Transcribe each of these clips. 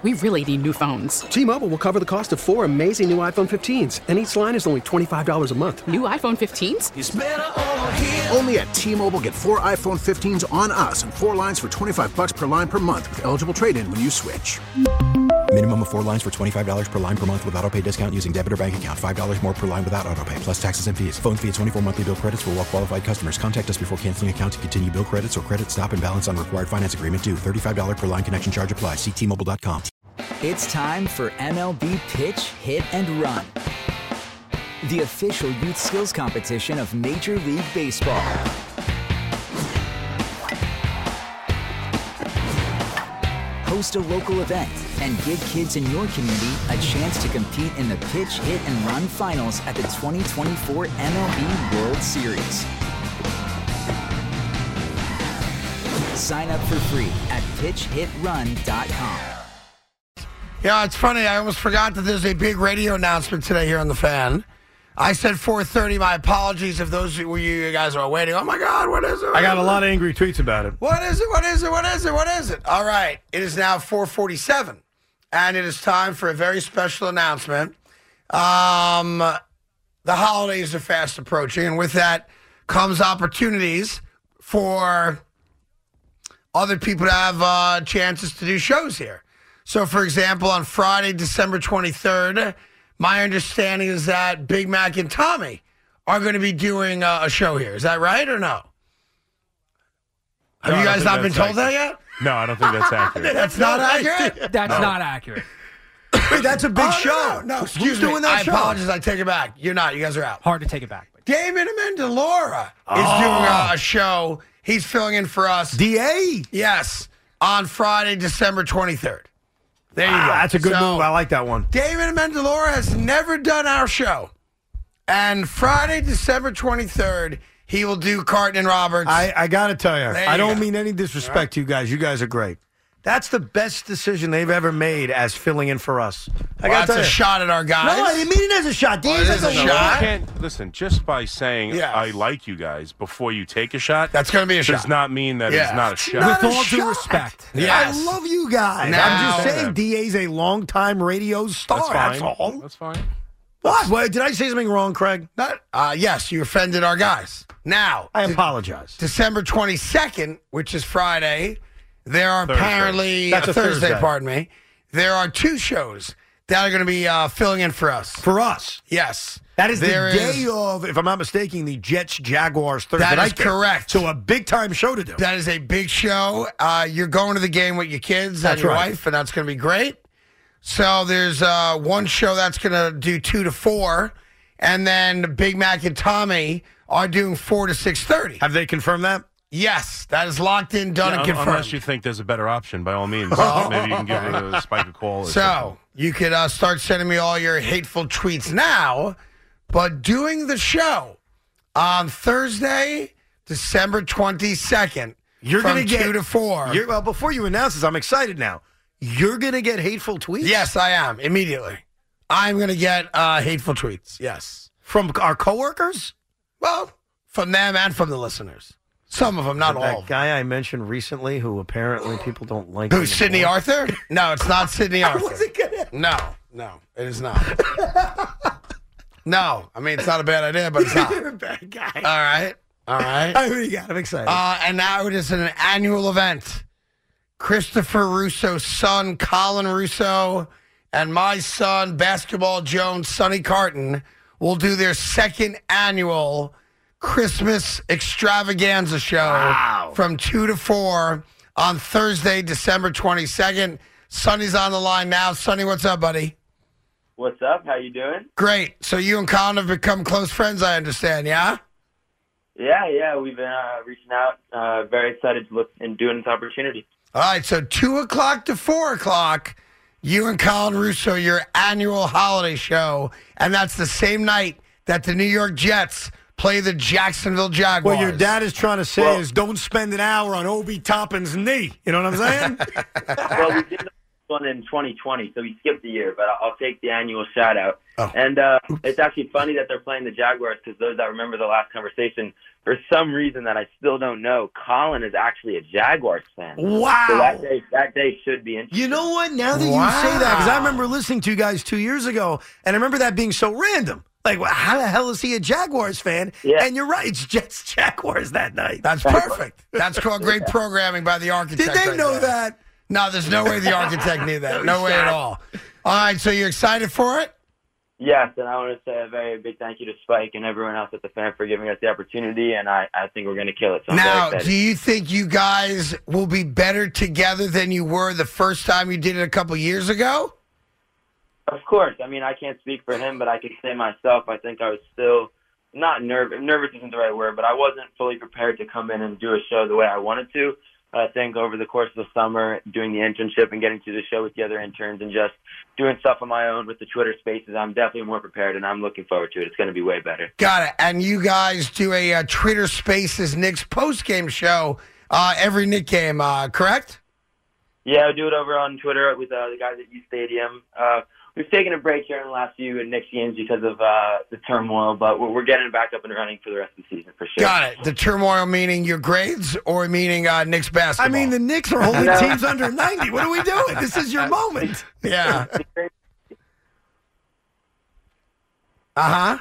We really need new phones. T-Mobile will cover the cost of 4 amazing new iPhone 15s, and each line is only $25 a month. New iPhone 15s? It's better over here. Only at T-Mobile, get 4 iPhone 15s on us and 4 lines for $25 per line per month with eligible trade-in when you switch. Minimum of 4 lines for $25 per line per month with autopay discount using debit or bank account. $5 more per line without autopay, plus taxes and fees. Phone fee at 24 monthly bill credits for well-qualified customers. Contact us before canceling account to continue bill credits or credit stop and balance on required finance agreement due. $35 per line connection charge applies. See T-Mobile.com. It's time for MLB Pitch, Hit, and Run, the official youth skills competition of Major League Baseball. Host a local event and give kids in your community a chance to compete in the Pitch, Hit, and Run finals at the 2024 MLB World Series. Sign up for free at pitchhitrun.com. Yeah, it's funny. I almost forgot that there's a big radio announcement today here on The Fan. I said 4:30. My apologies if those of you guys are waiting. Oh, my God, what is it? I got a lot of angry tweets about it. What is it? What is it? What is it? What is it? All right. It is now 4:47, and it is time for a very special announcement. The holidays are fast approaching, and with that comes opportunities for other people to have chances to do shows here. So, for example, on Friday, December 23rd, my understanding is that Big Mac and Tommy are going to be doing a show here. Is that right or no? Have you guys not been told that yet? No, I don't think that's accurate. That's not accurate? That's not accurate. Wait, that's a big show. No, excuse me. doing that I show? apologize. I take it back. You're not. You guys are out. Hard to take it back. Damon Amendola is doing a show. He's filling in for us. DA? Yes, on Friday, December 23rd. There you go. That's a good move. I like that one. David Amendola has never done our show. And Friday, December 23rd, he will do Carton and Roberts. I got to tell you, I don't go. mean any disrespect to you guys. You guys are great. That's the best decision they've ever made as filling in for us. I got that's a shot at our guys. No, I didn't mean it as a shot. It is a shot. You can't, listen, just by saying I like you guys before you take a shot, that's going to be a shot. Does not mean that it's not a shot. With all due respect. Yes. I love you guys. Now, I'm just saying DA's a longtime radio star. That's fine. That's all. That's fine. What? Wait, did I say something wrong, Craig? Yes, you offended our guys. Now, I apologize. December 22nd, which is Friday, there are apparently That's a Thursday. Pardon me. There are 2 shows that are going to be filling in for us. For us? Yes. That is the day of, if I'm not mistaken, the Jets-Jaguars Thursday That night is game. correct. So a big-time show to do. That is a big show. You're going to the game with your kids and your wife, and that's going to be great. So there's one show that's going to do 2 to 4, and then Big Mac and Tommy are doing 4 to 6:30. Have they confirmed that? Yes, that is locked in, done, and confirmed. Unless you think there's a better option, by all means. Maybe you can give Spike a call. So you could start sending me all your hateful tweets now, but doing the show on Thursday, December 22nd, You're from going to get 2 to 4. Well, before you announce this, I'm excited now. You're going to get hateful tweets? Yes, I am, immediately. I'm going to get hateful tweets, yes. From our coworkers? Well, from them and from the listeners. Some of them, not all. That guy I mentioned recently who apparently people don't like. Who's Sydney Arthur? No, it's not Sydney Arthur. I wasn't gonna... No, it is not. No, I mean, it's not a bad idea, but it's not. You're a bad guy. All right. I really got. I'm excited. And now it is an annual event. Christopher Russo's son, Colin Russo, and my son, Basketball Jones, Sonny Carton, will do their second annual Christmas extravaganza show from 2 to 4 on Thursday, December 22nd. Sonny's on the line now. Sonny, what's up, buddy? What's up? How you doing? Great. So you and Colin have become close friends, I understand, yeah? Yeah. We've been reaching out. Very excited to look and doing this opportunity. All right, so 2 o'clock to 4 o'clock, you and Colin Russo, your annual holiday show, and that's the same night that the New York Jets play the Jacksonville Jaguars. What your dad is trying to say is don't spend an hour on Obi Toppin's knee. You know what I'm saying? Well, one in 2020, so he skipped a year, but I'll take the annual shout out. Oh. And it's actually funny that they're playing the Jaguars because those that remember the last conversation, for some reason that I still don't know, Colin is actually a Jaguars fan. Wow. So that day should be interesting. You know what? Now that you say that, because I remember listening to you guys 2 years ago, and I remember that being so random. Like, how the hell is he a Jaguars fan? Yeah. And you're right, it's Jets Jaguars that night. That's perfect. That's called great programming by the architect. Did they right know there. that? No, there's no way the architect knew that. No way at all. All right, so you're excited for it? Yes, and I want to say a very big thank you to Spike and everyone else at the Fan for giving us the opportunity, and I think we're going to kill it. So I'm Now, very excited. do you think you guys will be better together than you were the first time you did it a couple years ago? Of course. I mean, I can't speak for him, but I can say myself, I think I was still not nervous. Nervous isn't the right word, but I wasn't fully prepared to come in and do a show the way I wanted to. I think over the course of the summer, doing the internship and getting to the show with the other interns and just doing stuff on my own with the Twitter Spaces, I'm definitely more prepared, and I'm looking forward to it. It's going to be way better. Got it. And you guys do a Twitter Spaces Knicks post-game show every Knicks game, correct? Yeah, I do it over on Twitter with the guys at U Stadium. We've taken a break here in the last few Knicks games because of the turmoil, but we're getting back up and running for the rest of the season for sure. Got it. The turmoil meaning your grades or meaning Knicks basketball? I mean, the Knicks are holding teams under 90. What are we doing? This is your moment. Yeah. Uh-huh.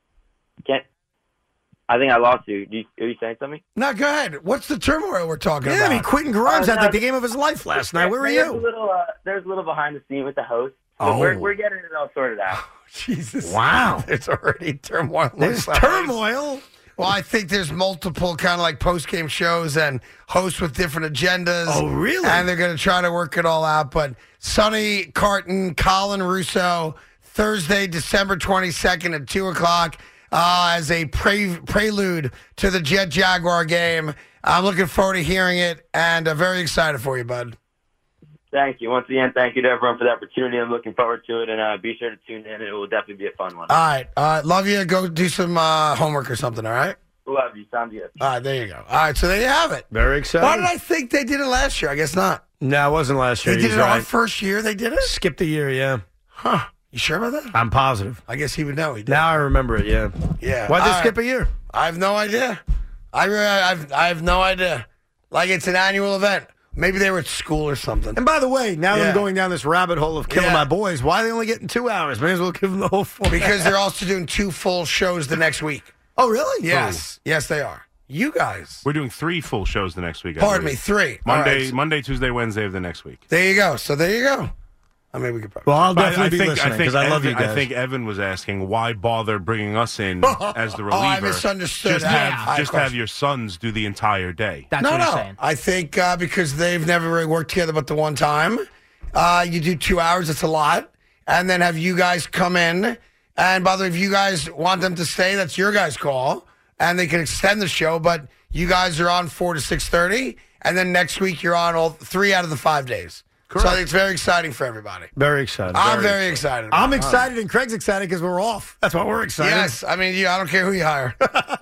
I think I lost you. Are you saying something? No, go ahead. What's the turmoil we're talking Yeah, about? I mean, Quentin Grimes had like the game of his life last night. Where were There's you? There's a little behind the scene with the host. So we're getting it all sorted out. Jesus. Wow. There's already turmoil. There's turmoil. Well, I think there's multiple kind of like post-game shows and hosts with different agendas. Oh, really? And they're going to try to work it all out. But Sonny Carton, Colin Russo, Thursday, December 22nd at 2 o'clock as a prelude to the Jet-Jaguar game. I'm looking forward to hearing it and very excited for you, bud. Thank you. Once again, thank you to everyone for the opportunity. I'm looking forward to it, and be sure to tune in. It will definitely be a fun one. All right. Love you. Go do some homework or something, all right? Love you. Sounds good. All right, there you go. All right, so there you have it. Very exciting. Why did I think they did it last year? I guess not. No, it wasn't last year. They did He's it our right. first year they did it? Skipped a year, yeah. Huh. You sure about that? I'm positive. I guess he would know. He did. Now I remember it, yeah. Yeah. Why'd they All skip right. a year? I have no idea. I have no idea. Like it's an annual event. Maybe they were at school or something. And by the way, now that Yeah. I'm going down this rabbit hole of killing Yeah. my boys, why are they only getting 2 hours? May as well give them the whole 4 Because they're also doing 2 full shows the next week. Oh, really? Yes. Yes, they are. You guys. We're doing 3 full shows the next week. I Pardon me, believe. 3. All right. Monday, Tuesday, Wednesday of the next week. There you go. So there you go. I mean, we could probably. Well, I'll But definitely be listening because I love you guys. I think Evan was asking why bother bringing us in as the reliever. I misunderstood. Just, Yeah, have, of just course. have your sons do the entire day. That's No, what he's no. saying. I think because they've never really worked together but the one time. You do 2 hours, it's a lot. And then have you guys come in. And by the way, if you guys want them to stay, that's your guys' call. And they can extend the show. But you guys are on 4 to 6:30. And then next week you're on all 3 out of the 5 days. So I think it's very exciting for everybody. Very excited. I'm very excited. I'm excited, and Craig's excited because we're off. That's why we're excited. Yes, I mean, I don't care who you hire.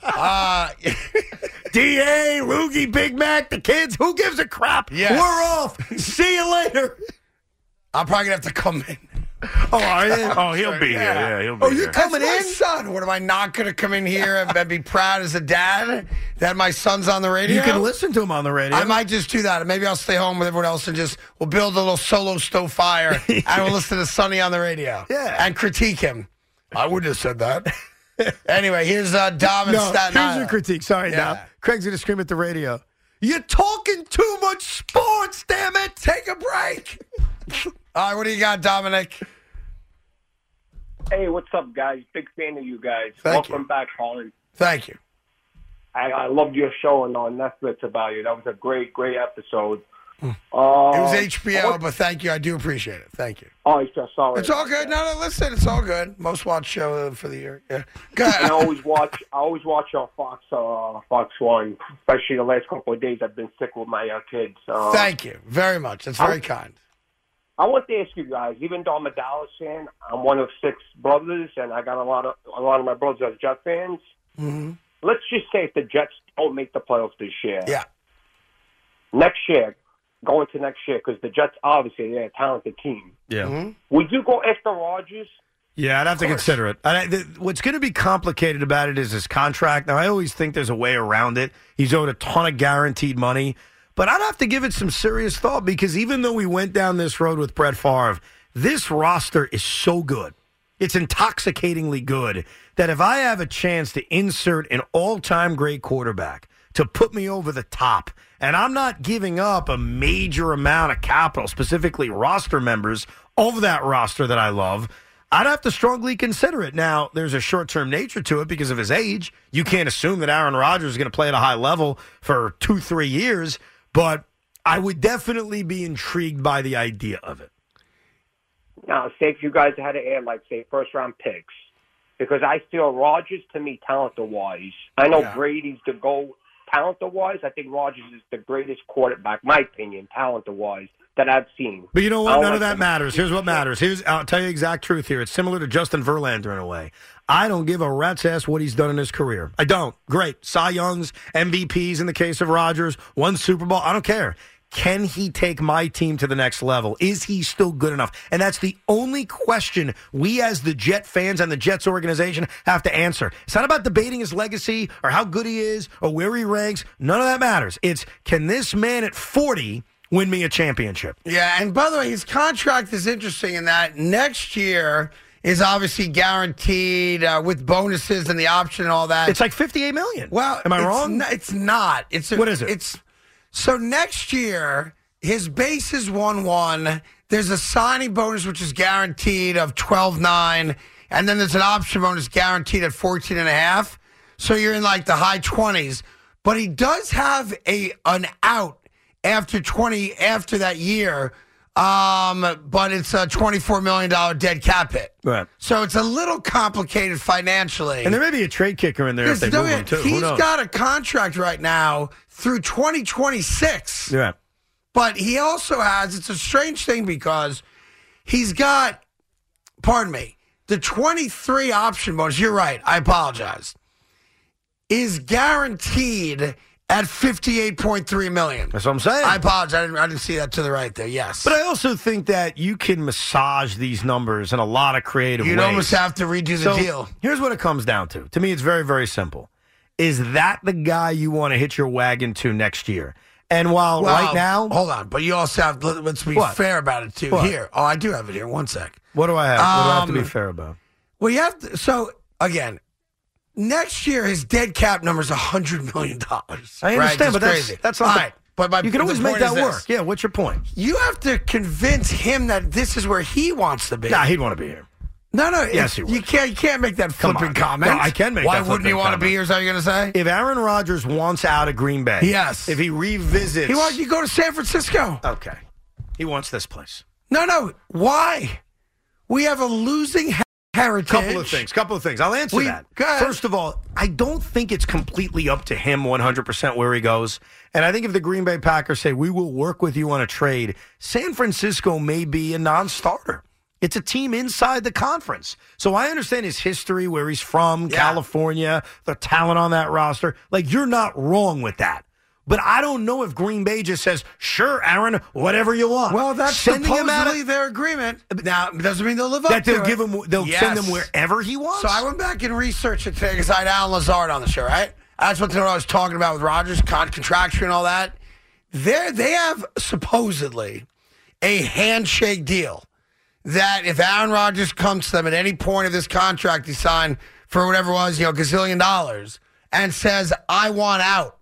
D.A., Loogie, Big Mac, the kids, who gives a crap? Yes. We're off. See you later. I'm probably going to have to come in. Oh, are you? Oh, he'll be here. Yeah, he'll be Oh, here. you're coming That's my in? son. What am I not going to come in here and be proud as a dad that my son's on the radio? You can listen to him on the radio. I might just do that. Maybe I'll stay home with everyone else and we'll build a little solo stove fire and we'll listen to Sonny on the radio. Yeah. And critique him. I wouldn't have said that. Anyway, here's Dom and No, Staten here's Island. your critique. Sorry, Yeah. Dom. Craig's going to scream at the radio. You're talking too much sports, damn it. Take a break. All right, what do you got, Dominic? Hey, what's up, guys? Big fan of you guys. Thank Welcome back, Colin. Thank you. I loved your show on Netflix about you. That was a great episode. It was HBO, but thank you. I do appreciate it. Thank you. Oh, it's just sorry. It's all good. No, listen, it's all good. Most watched show for the year. Yeah. Go ahead. I always watch on Fox 1, especially the last couple of days. I've been sick with my kids. Thank you very much. That's very kind. I want to ask you guys. Even though I'm a Dallas fan, I'm one of 6 brothers, and I got a lot of my brothers are Jet fans. Mm-hmm. Let's just say if the Jets don't make the playoffs this year, Yeah. next year, going to next year, because the Jets, obviously, they're a talented team. Yeah. Would you go after Rodgers? Yeah, I'd have to consider it. What's going to be complicated about it is his contract. Now, I always think there's a way around it. He's owed a ton of guaranteed money. But I'd have to give it some serious thought, because even though we went down this road with Brett Favre, this roster is so good. It's intoxicatingly good that if I have a chance to insert an all-time great quarterback to put me over the top, and I'm not giving up a major amount of capital, specifically roster members, over that roster that I love, I'd have to strongly consider it. Now, there's a short-term nature to it because of his age. You can't assume that Aaron Rodgers is going to play at a high level for 2-3 years, but I would definitely be intrigued by the idea of it. Now, say if you guys had to add, like, say, first-round picks, because I feel Rodgers, to me, talent-wise, I know Brady's the GOAT talent-wise. I think Rodgers is the greatest quarterback, my opinion, talent-wise, that I've seen. But you know what? None of that matters. Here's what matters. I'll tell you the exact truth here. It's similar to Justin Verlander in a way. I don't give a rat's ass what he's done in his career. I don't. Great. Cy Young's, MVPs in the case of Rodgers, won Super Bowl. I don't care. Can he take my team to the next level? Is he still good enough? And that's the only question we as the Jet fans and the Jets organization have to answer. It's not about debating his legacy or how good he is or where he ranks. None of that matters. It's, can this man at 40 win me a championship? Yeah, and by the way, his contract is interesting in that next year is obviously guaranteed with bonuses and the option and all that. It's like $58 million. Well, am I wrong? It's not. What is it? So next year, his base is 1-1. There's a signing bonus, which is guaranteed of 12.9, and then there's an option bonus guaranteed at 14.5. So you're in like the high 20s. But he does have an out after that year. But it's a $24 million dead cap hit. Right. So it's a little complicated financially. And there may be a trade kicker in there if they move him too. He's got a contract right now through 2026. Yeah. But he also has, it's a strange thing because he's got, the 23 option bonus, you're right, I apologize, is guaranteed at $58.3 million. That's what I'm saying. I apologize. I didn't see that to the right there. Yes. But I also think that you can massage these numbers in a lot of creative ways. You'd almost have to redo the deal. Here's what it comes down to. To me, it's very, very simple. Is that the guy you want to hitch your wagon to next year? And while right now... Hold on. But you also have... Let's be fair about it, too. What? Here. Oh, I do have it here. One sec. What do I have? What do I have to be fair about? Well, you have to... So, again... Next year, his dead cap number is $100 million. I understand, but that's not right. But you can always make that work. Yeah, what's your point? You have to convince him that this is where he wants to be. Nah, he'd want to be here. No. Yes, he would. You can't make that flipping comment. No, I can make Why that wouldn't he want to be here, is that what you're going to say? If Aaron Rodgers wants out of Green Bay. Yes. If he revisits. He wants you to go to San Francisco. Okay. He wants this place. No. Why? We have a losing heritage. Couple of things. I'll answer that. First of all, I don't think it's completely up to him 100% where he goes. And I think if the Green Bay Packers say, we will work with you on a trade, San Francisco may be a non-starter. It's a team inside the conference. So I understand his history, where he's from, California, the talent on that roster. Like, you're not wrong with that. But I don't know if Green Bay just says, sure, Aaron, whatever you want. Well, that's supposedly their agreement. Now, it doesn't mean they'll live up to it. They'll send him wherever he wants. So I went back and researched it today because I had Alan Lazard on the show, right? That's what I was talking about with Rodgers, contraction and all that. They have supposedly a handshake deal that if Aaron Rodgers comes to them at any point of this contract he signed for whatever it was, gazillion dollars, and says, I want out,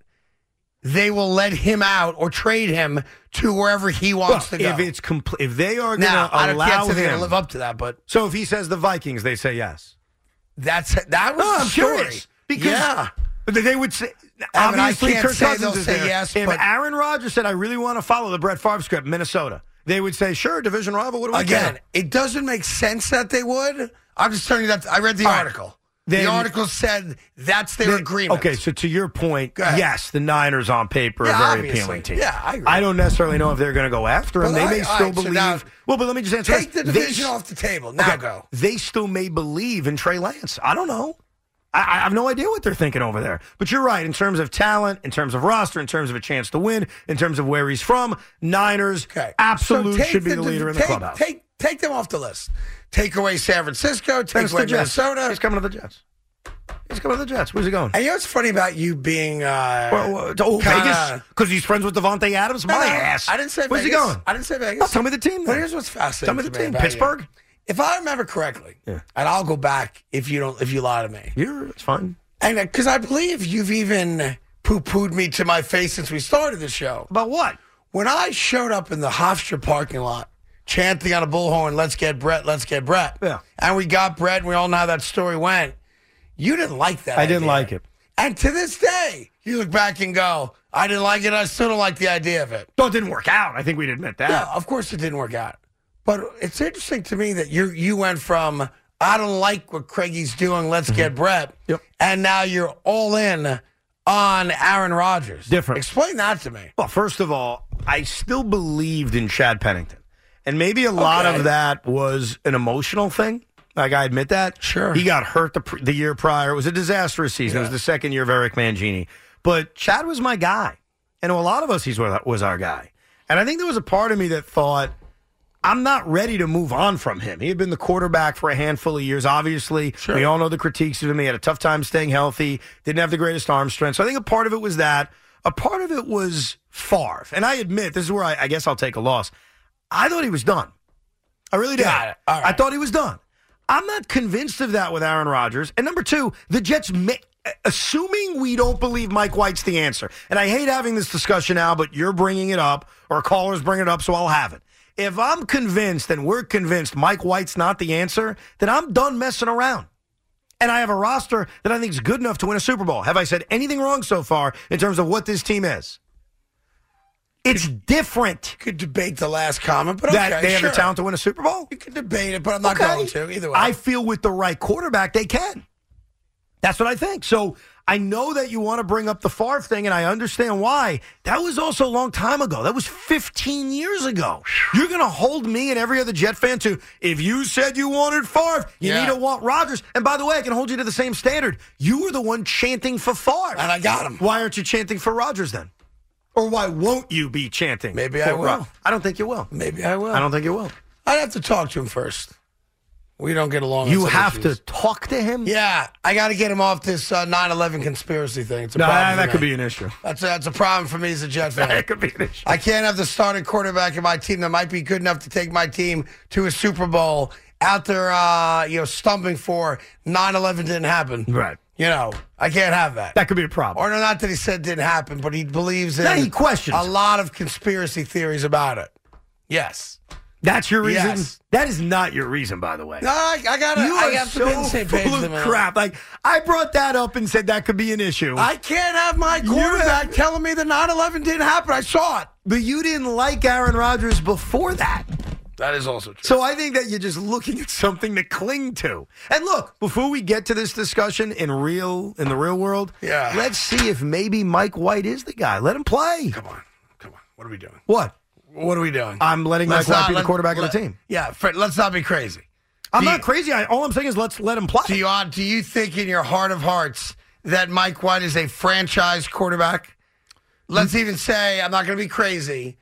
they will let him out or trade him to wherever he wants to go. If they are going to allow him to live up to that, but so if he says the Vikings, they say yes. That was I'm curious because they would say. Obviously, Kirk Cousins is there. Yes, if Aaron Rodgers said, "I really want to follow the Brett Favre script, Minnesota," they would say, "Sure, division rival." What do we Again, it doesn't make sense that they would. I'm just telling you that I read the article. The article said that's their agreement. Okay, so to your point, yes, the Niners on paper are very appealing team. Yeah, I agree. I don't necessarily know if they're going to go after him. They may still believe. But let me just answer. Take the division off the table. Now go. They still may believe in Trey Lance. I don't know. I have no idea what they're thinking over there. But you're right. In terms of talent, in terms of roster, in terms of a chance to win, in terms of where he's from, Niners absolute should be the leader in the clubhouse. Take them off the list. Take away San Francisco. Take away Minnesota. He's coming to the Jets. Where's he going? And you know what's funny about you being Vegas? Because he's friends with Devontae Adams? My ass. I didn't say Where's Vegas. he going? I didn't say Vegas. No, tell me the team then. But here's what's fascinating. Tell me the team. about Pittsburgh? you. If I remember correctly, and I'll go back if you lie to me. It's fine. And because I believe you've even poo-pooed me to my face since we started the show. About what? When I showed up in the Hofstra parking lot chanting on a bullhorn, let's get Brett, let's get Brett. Yeah. And we got Brett, and we all know how that story went. You didn't like that I didn't like it. And to this day, you look back and go, I didn't like it. I still don't like the idea of it. No, it didn't work out. I think we'd admit that. Yeah, of course it didn't work out. But it's interesting to me that you went from, I don't like what Craigie's doing, let's get Brett, and now you're all in on Aaron Rodgers. Different. Explain that to me. Well, first of all, I still believed in Chad Pennington. And maybe a lot of that was an emotional thing. Like, I admit that. Sure. He got hurt the year prior. It was a disastrous season. It was the second year of Eric Mangini. But Chad was my guy. And to a lot of us, he was our guy. And I think there was a part of me that thought, I'm not ready to move on from him. He had been the quarterback for a handful of years, obviously. Sure. We all know the critiques of him. He had a tough time staying healthy, didn't have the greatest arm strength. So I think a part of it was that. A part of it was Favre. And I admit, this is where I guess I'll take a loss. I thought he was done. I really did. Got it. All right. I thought he was done. I'm not convinced of that with Aaron Rodgers. And number two, the Jets, assuming we don't believe Mike White's the answer, and I hate having this discussion now, but you're bringing it up, or a caller's bringing it up, so I'll have it. If I'm convinced and we're convinced Mike White's not the answer, then I'm done messing around. And I have a roster that I think is good enough to win a Super Bowl. Have I said anything wrong so far in terms of what this team is? It's different. You could debate the last comment, but that they have the talent to win a Super Bowl? You could debate it, but I'm not going to either way. I feel with the right quarterback, they can. That's what I think. So I know that you want to bring up the Favre thing, and I understand why. That was also a long time ago. That was 15 years ago. You're going to hold me and every other Jet fan to, if you said you wanted Favre, you need to want Rodgers. And by the way, I can hold you to the same standard. You were the one chanting for Favre. And I got him. Why aren't you chanting for Rodgers then? Or why won't you be chanting? Maybe I will. I don't think you will. Maybe I will. I don't think you will. I'd have to talk to him first. We don't get along. You have to talk to him? Yeah, I got to get him off this 9/11 conspiracy thing. It's a no, problem that could be an issue. That's a problem for me as a Jet fan. That could be an issue. I can't have the starting quarterback in my team that might be good enough to take my team to a Super Bowl out there, stumping for 9/11 didn't happen. Right. I can't have that. That could be a problem. Or not that he said it didn't happen, but he believes in he questions a lot of conspiracy theories about it. Yes. That's your reason? Yes. That is not your reason, by the way. No, I got to. You I are have to be on the so same page full with of him. crap. Like, I brought that up and said that could be an issue. I can't have my quarterback telling me that 9/11 didn't happen. I saw it. But you didn't like Aaron Rodgers before that. That is also true. So I think that you're just looking at something to cling to. And look, before we get to this discussion in the real world, let's see if maybe Mike White is the guy. Let him play. Come on. What are we doing? What? What are we doing? I'm letting Mike White be the quarterback of the team. Yeah, let's not be crazy. I'm not crazy. All I'm saying is let's let him play. Do you think in your heart of hearts that Mike White is a franchise quarterback? Let's even say, I'm not going to be crazy,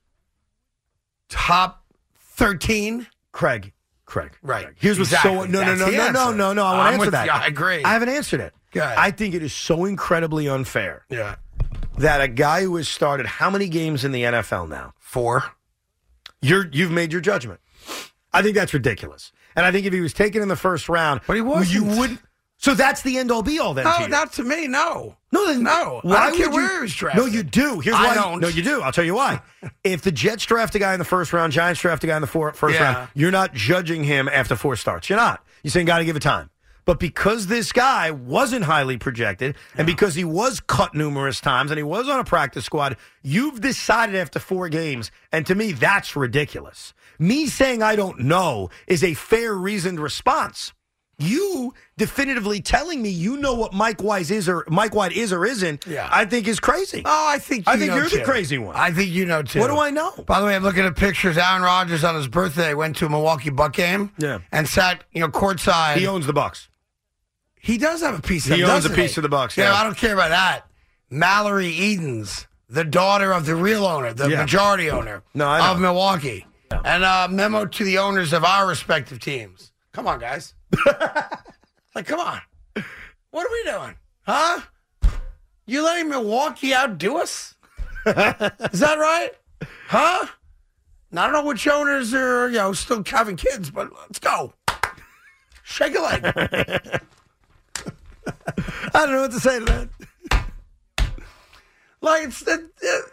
top 13? Craig. Right. Here's what's so... No. I want to answer that. I agree. I haven't answered it. Go ahead. I think it is so incredibly unfair. Yeah. That a guy who has started how many games in the NFL now? 4. You've made your judgment. I think that's ridiculous. And I think if he was taken in the first round, but he wasn't. You wouldn't. So that's the end all be all then. No, not to me. No. No. Why I don't care where he was drafted. No, you do. Here's why. I don't. No, you do. I'll tell you why. If the Jets draft a guy in the first round, Giants draft a guy in the first round, you're not judging him after 4 starts. You're not. You're saying got to give it time. But because this guy wasn't highly projected, and because he was cut numerous times, and he was on a practice squad, you've decided after 4 games, and to me, that's ridiculous. Me saying I don't know is a fair, reasoned response. You definitively telling me you know what Mike White is or isn't, I think is crazy. Oh, I think you're the crazy one. I think you know too. What do I know? By the way, I'm looking at pictures. Aaron Rodgers on his birthday went to a Milwaukee Buck game. Yeah. And sat, courtside. He owns the Bucks. He does have a piece of them, He owns a doesn't piece he? of the Bucks, Yeah, yeah. I don't care about that. Mallory Edens, the daughter of the real owner, the majority owner of Milwaukee. Yeah. And a memo to the owners of our respective teams. Come on, guys. Like, come on. What are we doing? Huh? You letting Milwaukee outdo us? Is that right? Huh? Now, I don't know which owners are, still having kids, but let's go. Shake a leg. I don't know what to say to that. Like, it's, I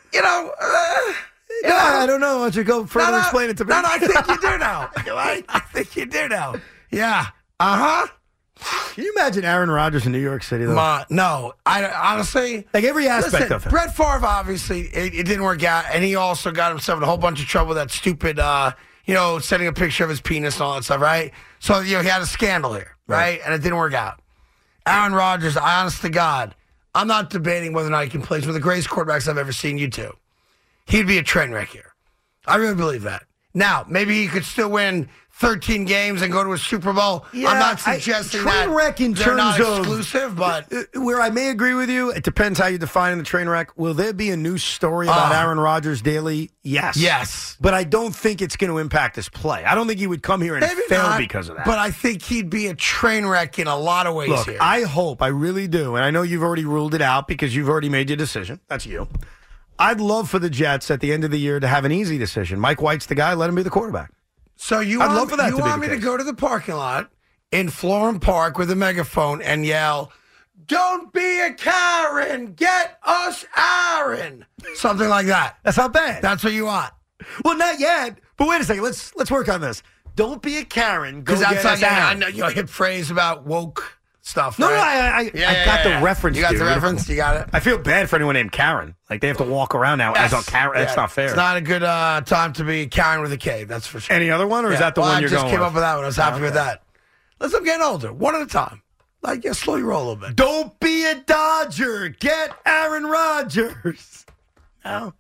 don't know. Why don't you go further explain it to me? No, I think you do now. I think you do now. Yeah. Uh-huh. Can you imagine Aaron Rodgers in New York City, though? No. I honestly... Like every aspect of it. Brett Favre, obviously, it didn't work out, and he also got himself in a whole bunch of trouble with that stupid, sending a picture of his penis and all that stuff, right? So, he had a scandal here, right? And it didn't work out. Aaron Rodgers, honest to God, I'm not debating whether or not he can play. He's one of the greatest quarterbacks I've ever seen, you two. He'd be a train wreck here. I really believe that. Now, maybe he could still win 13 games and go to a Super Bowl. Yeah, I'm not suggesting that train wreck in they're terms not of exclusive, but where I may agree with you, it depends how you define the train wreck. Will there be a new story about Aaron Rodgers daily? Yes. Yes. But I don't think it's going to impact his play. I don't think he would come here and maybe fail not, because of that. But I think he'd be a train wreck in a lot of ways Look, here. I hope, I really do, and I know you've already ruled it out because you've already made your decision. That's you. I'd love for the Jets at the end of the year to have an easy decision. Mike White's the guy. Let him be the quarterback. So you I'd want, love for that you to be want the me to case. go to the parking lot in Florham Park with a megaphone and yell, "Don't be a Karen, get us Aaron." Something like that. That's not bad. That's what you want. Well, not yet. But wait a second. Let's work on this. Don't be a Karen. Go Because that's get us like Aaron. I know your hip phrase about woke stuff. No, right? I got the reference. You got dude. the reference. You got it. I feel bad for anyone named Karen. Like they have to walk around now as a Karen. That's not fair. It's not a good time to be Karen with a K. That's for sure. Any other one, or is that the one you're going? I just came with? up with that one. I was happy with that. Listen, I'm getting older. One at a time. Like, slowly roll a little bit. Don't be a Dodger. Get Aaron Rodgers. No.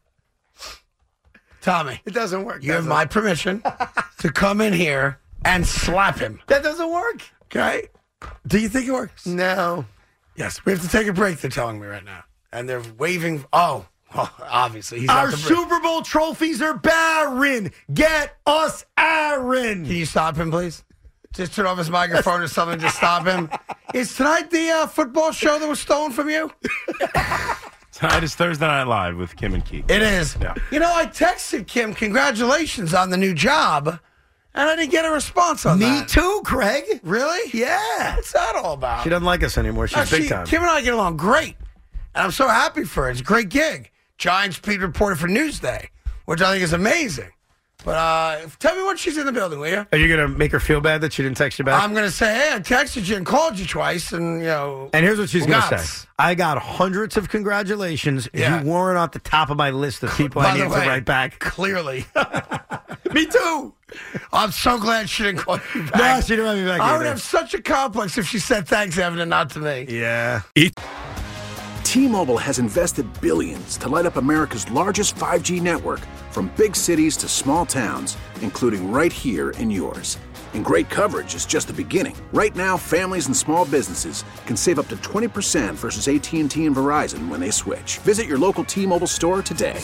Tommy. It doesn't work. You have my permission to come in here and slap him. That doesn't work. Okay? Do you think it works? No. Yes. We have to take a break, they're telling me right now. And they're waving. Oh, obviously. He's Our got the break. Super Bowl trophies are barren. Get us Aaron. Can you stop him, please? Just turn off his microphone or something to stop him. Is tonight the football show that was stolen from you? Tonight is Thursday Night Live with Kim and Keith. It is. Yeah. I texted Kim, congratulations on the new job, and I didn't get a response on that. Me too, Craig. Really? Yeah. What's that all about? She doesn't like us anymore. She's big time. Kim and I get along great, and I'm so happy for her. It's a great gig. Giants beat reporter for Newsday, which I think is amazing. But tell me when she's in the building, will you? Are you going to make her feel bad that she didn't text you back? I'm going to say, hey, I texted you and called you twice, and, And here's what she's going to say. I got hundreds of congratulations. Yeah. You weren't on the top of my list of people I By the needed to way, write back. Clearly. Me too. I'm so glad she didn't call you back. No, she didn't have me back I would either. have such a complex if she said thanks, Evan, and not to me. Yeah. T-Mobile has invested billions to light up America's largest 5G network, from big cities to small towns, including right here in yours. And great coverage is just the beginning. Right now, families and small businesses can save up to 20% versus AT&T and Verizon when they switch. Visit your local T-Mobile store today.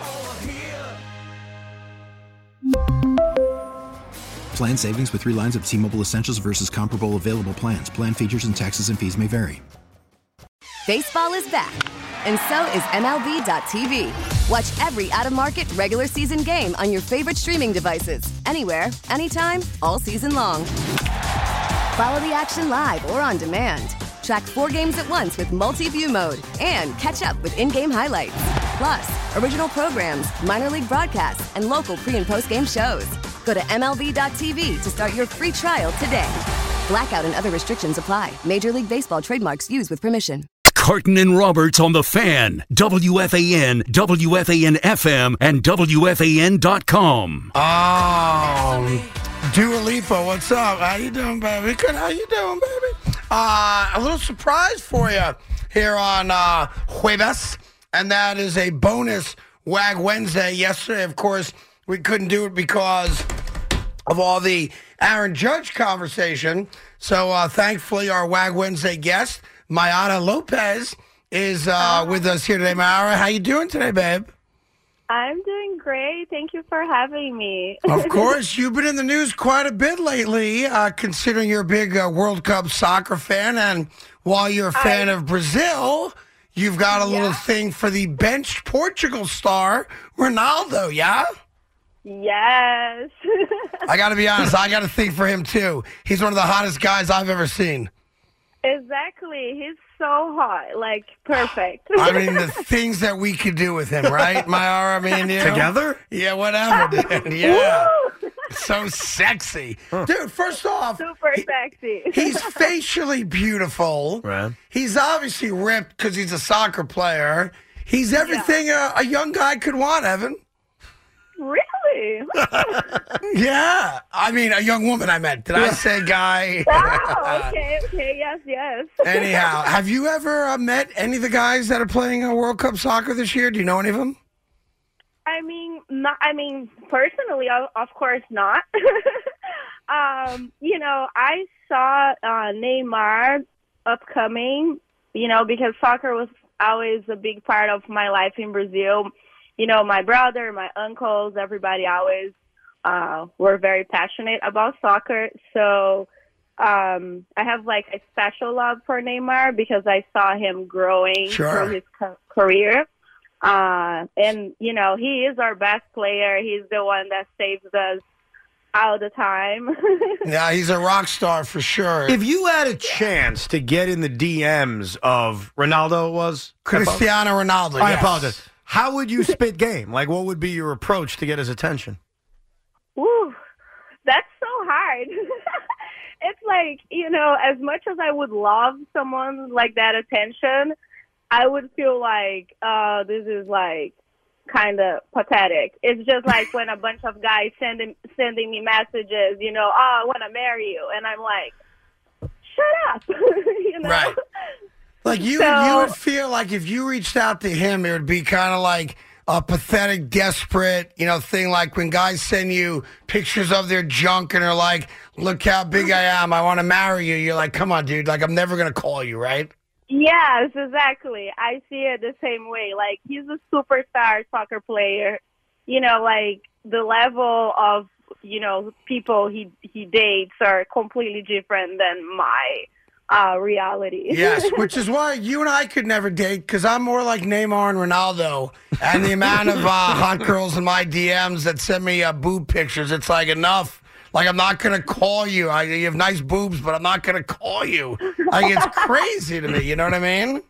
Plan savings with 3 lines of T-Mobile Essentials versus comparable available plans. Plan features and taxes and fees may vary. Baseball is back, and so is MLB.tv. Watch every out-of-market regular season game on your favorite streaming devices, anywhere, anytime, all season long. Follow the action live or on demand. Track 4 games at once with multi-view mode and catch up with in-game highlights. Plus, original programs, minor league broadcasts, and local pre- and post-game shows. Go to MLB.tv to start your free trial today. Blackout and other restrictions apply. Major League Baseball trademarks used with permission. Carton and Roberts on the Fan, WFAN, WFAN-FM, and WFAN.com. Oh, Dua Lipa, what's up? How you doing, baby? Good. How you doing, baby? A little surprise for you here on Jueves, and that is a bonus Wag Wednesday. Yesterday, of course, we couldn't do it because of all the Aaron Judge conversation. So thankfully, our WAG Wednesday guest, Mayara Lopez, is with us here today. Mayara, how you doing today, babe? I'm doing great. Thank you for having me. Of course, you've been in the news quite a bit lately, considering you're a big World Cup soccer fan. And while you're a fan of Brazil, you've got a little thing for the benched Portugal star, Ronaldo, yeah? Yes. I got to be honest, I got a thing for him, too. He's one of the hottest guys I've ever seen. Exactly. He's so hot. Like, perfect. I mean, the things that we could do with him, right, Mayara? I mean, you know, together? Yeah, whatever, dude. Yeah. So sexy. Dude, first off, super sexy. He's facially beautiful. Right. He's obviously ripped because he's a soccer player. He's everything a young guy could want, Evan. Really? Yeah. I mean, a young woman, I meant. Did I say guy? Oh, okay, yes. Anyhow, have you ever met any of the guys that are playing World Cup soccer this year? Do you know any of them? I mean, personally, of course not. You know, I saw Neymar upcoming, you know, because soccer was always a big part of my life in Brazil. You know, my brother, my uncles, everybody always were very passionate about soccer. So I have like a special love for Neymar because I saw him growing through his career. And, you know, he is our best player. He's the one that saves us all the time. Yeah, he's a rock star for sure. If you had a chance to get in the DMs of Ronaldo, Cristiano Ronaldo, I yes. apologize. How would you spit game? Like, what would be your approach to get his attention? Ooh, that's so hard. It's like, you know, as much as I would love someone like that attention, I would feel like, this is like kind of pathetic. It's just like when a bunch of guys sending me messages, you know, I want to marry you. And I'm like, shut up, you know? Right. Like you would feel like if you reached out to him, it would be kind of like a pathetic, desperate, you know, thing. Like when guys send you pictures of their junk and are like, "Look how big I am. I want to marry you." You're like, "Come on, dude. Like I'm never gonna call you, right?" Yes, exactly. I see it the same way. Like he's a superstar soccer player. You know, like the level of, you know, people he dates are completely different than my reality. Yes, which is why you and I could never date because I'm more like Neymar and Ronaldo. And the amount of hot girls in my DMs that send me boob pictures, it's like enough. Like I'm not going to call you. You have nice boobs, but I'm not going to call you. Like it's crazy to me. You know what I mean?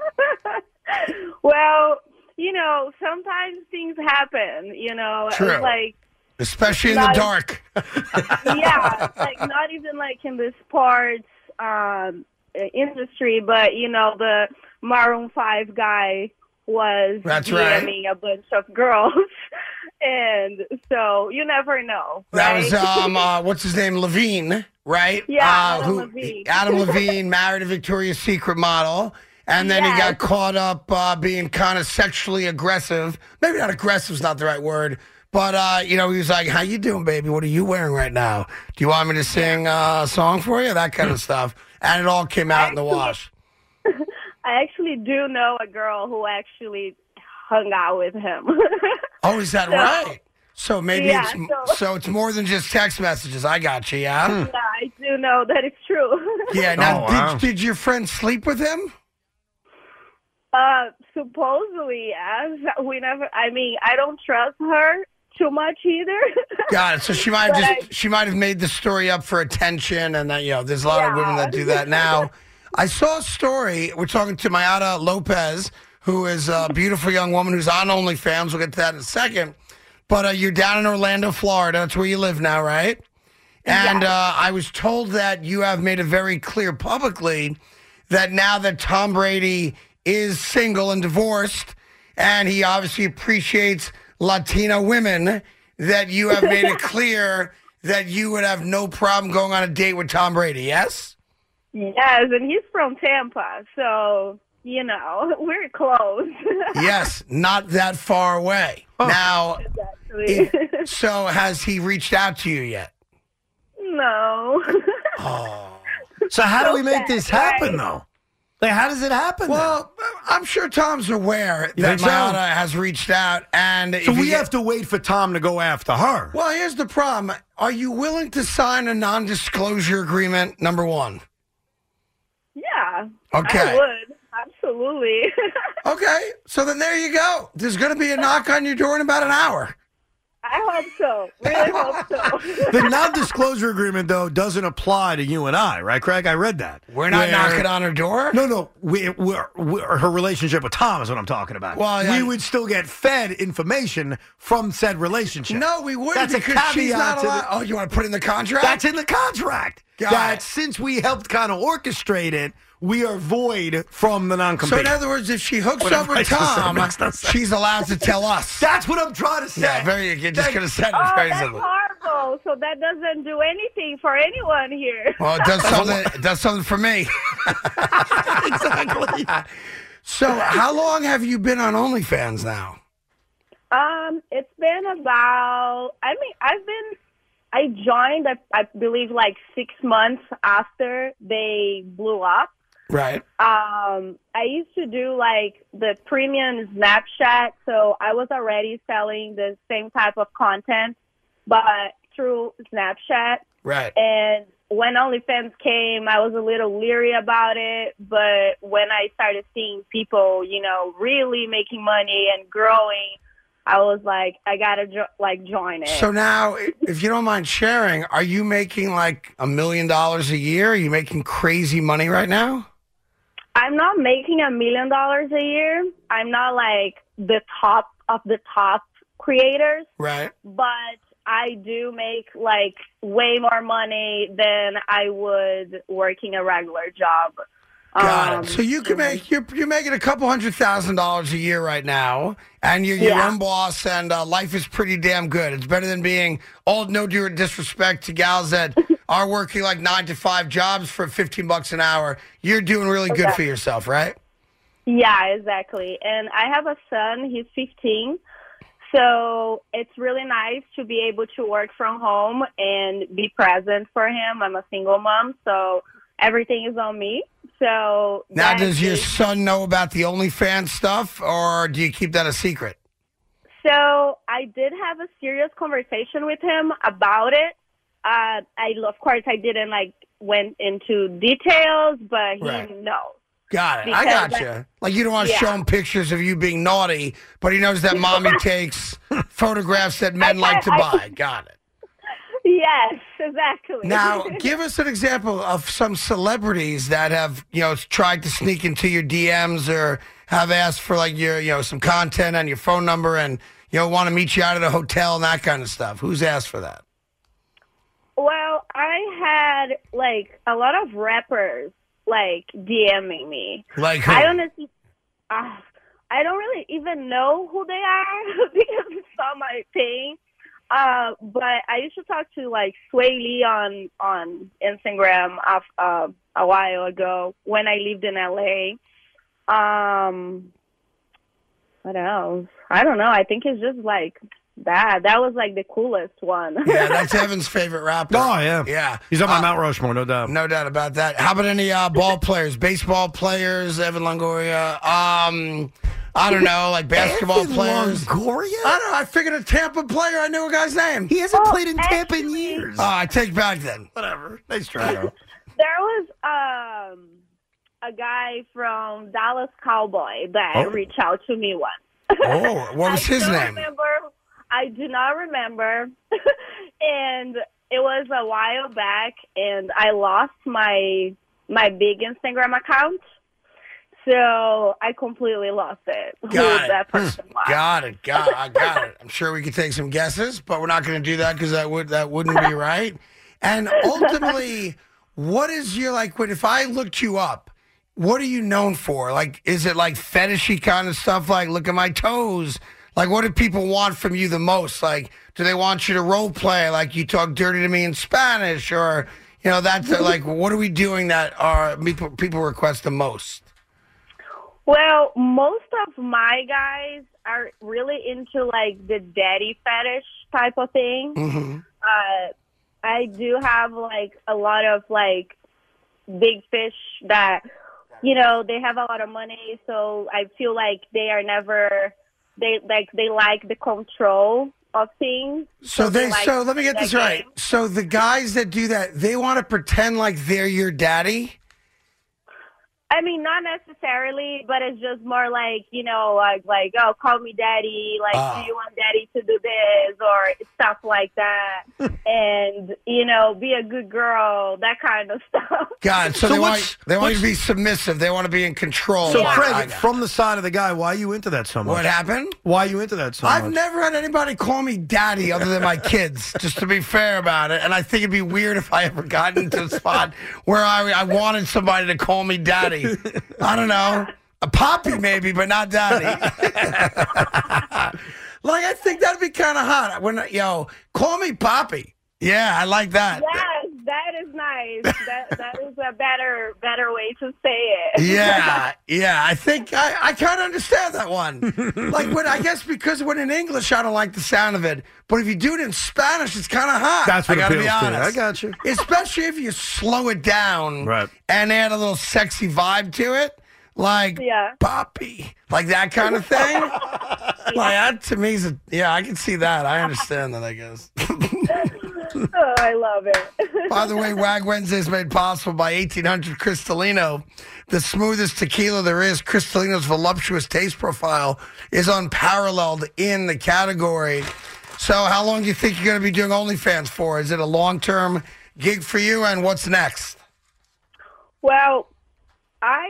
Well, you know, sometimes things happen, you know. True. It's like, especially in the dark. Yeah, like not even like in the sports industry, but you know, the Maroon 5 guy was DMing a bunch of girls, and so you never know. Right? That was what's his name, Levine, right? Yeah, Adam Levine married a Victoria's Secret model. And then he got caught up being kind of sexually aggressive. Maybe not aggressive is not the right word. But, you know, he was like, "How you doing, baby? What are you wearing right now? Do you want me to sing a song for you?" That kind of stuff. And it all came out in the wash. I actually do know a girl who actually hung out with him. Oh, is that right? So maybe it's more than just text messages. I got you, yeah? Yeah, I do know that it's true. Yeah, now, did your friend sleep with him? Supposedly, yes. I don't trust her too much either. Got it. So she might have made the story up for attention, and that, you know, there's a lot of women that do that now. I saw a story. We're talking to Mayara Lopez, who is a beautiful young woman who's on OnlyFans. We'll get to that in a second. But you're down in Orlando, Florida. That's where you live now, right? And I was told that you have made it very clear publicly that now that Tom Brady is single and divorced, and he obviously appreciates Latina women, that you have made it clear that you would have no problem going on a date with Tom Brady, yes? Yes, and he's from Tampa, so, you know, we're close. Yes, not that far away. Now, Exactly. so has he reached out to you yet? No. So how do we So make this sad, happen, right? though? Like, how does it happen? Well, I'm sure Tom's aware You that think so? Mayana has reached out, and So we have to wait for Tom to go after her. Well, here's the problem: are you willing to sign a non-disclosure agreement? Number one. Yeah. Okay. I would. Absolutely. Okay, so then there you go. There's going to be a knock on your door in about an hour. I hope so. Really hope so. The non-disclosure agreement, though, doesn't apply to you and I, right, Craig? I read that. We're not knocking on her door? No. We're her relationship with Tom is what I'm talking about. Well, yeah. We would still get fed information from said relationship. No, we wouldn't That's a because she's caveat not to allowed. the- Oh, you want to put in the contract? That's in the contract. Got that it. since we helped kind of orchestrate it, we are void from the non-compete. So in other words, if she hooks Whatever up I with just said Tom, makes no sense. she's allowed to tell us. That's what I'm trying to say. Yeah, you're just going to send us Oh, very that's simple. horrible. So that doesn't do anything for anyone here. Well, it does something. It does something for me. Exactly. So, how long have you been on OnlyFans now? It's been about. I joined. I believe like 6 months after they blew up. Right. I used to do like the premium Snapchat, so I was already selling the same type of content, but through Snapchat. Right. And when OnlyFans came, I was a little leery about it, but when I started seeing people, really making money and growing, I was like, I gotta join it. So now, if you don't mind sharing, are you making like $1 million a year? Are you making crazy money right now? I'm not making $1 million a year. I'm not like the top of the top creators, Right. but I do make like way more money than I would working a regular job. Got it. So you can make you're making a couple $100,000 a year right now, and you're your own boss, and life is pretty damn good. It's better than being no disrespect to gals that are working like 9-to-5 jobs for $15 an hour. You're doing really good for yourself, right? Yeah, exactly. And I have a son. He's 15. So it's really nice to be able to work from home and be present for him. I'm a single mom, so everything is on me. So Now, does your son know about the OnlyFans stuff, or do you keep that a secret? So I did have a serious conversation with him about it. Of course, I didn't went into details, but he knows. Got it. I got you. Like, you don't want to show him pictures of you being naughty, but he knows that mommy takes photographs that men like to buy. Got it. Yes, exactly. Now, give us an example of some celebrities that have, tried to sneak into your DMs or have asked for your, some content and your phone number and, want to meet you out at a hotel and that kind of stuff. Who's asked for that? Well, I had a lot of rappers DMing me. Like who? I honestly, I don't really even know who they are because it's not my thing. But I used to talk to Sway Lee on Instagram a while ago when I lived in LA. What else? I don't know. I think it's just that. That was the coolest one. Yeah, that's Evan's favorite rapper. Oh, yeah. Yeah. He's on my Mount Rushmore, no doubt. No doubt about that. How about any ball players, baseball players, Evan Longoria? I don't know, basketball players. Longoria? I don't know. I figured a Tampa player. I knew a guy's name. He hasn't played in Tampa in years. Oh, I take back then. Whatever. Nice try, though. There was a guy from Dallas Cowboy that reached out to me once. Oh, what was his name? I do not remember. And it was a while back, and I lost my big Instagram account. So I completely lost it. Who that person was. Got it. I got it. I'm sure we could take some guesses, but we're not going to do that because that wouldn't be right. And ultimately, what is your if I looked you up, what are you known for? Is it fetishy kind of stuff? Look at my toes. What do people want from you the most? Do they want you to role play? You talk dirty to me in Spanish, or that's what are we doing that people request the most? Well, most of my guys are really into the daddy fetish type of thing. Mm-hmm. I do have like a lot of like big fish that, you know, they have a lot of money, so I feel like they are never, they like the control of things. So like let me get this right. So the guys that do that, they want to pretend like they're your daddy? I mean, not necessarily, but it's just more like, you know, like oh, call me daddy. Like, do you want daddy to do this or stuff like that? And, you know, be a good girl, that kind of stuff. God, so they want you to be submissive. They want to be in control. So, Craig, from the side of the guy, why are you into that so much? What happened? Why are you into that so much? I've never had anybody call me daddy other than my kids, just to be fair about it. And I think it'd be weird if I ever got into a spot where I wanted somebody to call me daddy. I don't know. A poppy maybe, but not daddy. Like, I think that'd be kind of hot. Call me Poppy. Yeah, I like that. Yes, that is nice. That is a better way to say it. Yeah. I think I kind of understand that one. Like, I guess because when in English, I don't like the sound of it. But if you do it in Spanish, it's kind of hot. That's what I gotta appeals be to you. honest. I got you. Especially if you slow it down, right, and add a little sexy vibe to it. Like, Poppy. Like that kind of thing. Like, that to me is I can see that. I understand that, I guess. Oh, I love it. By the way, WAG Wednesday is made possible by 1800 Cristalino, the smoothest tequila there is. Cristalino's voluptuous taste profile is unparalleled in the category. So how long do you think you're going to be doing OnlyFans for? Is it a long-term gig for you, and what's next? Well, I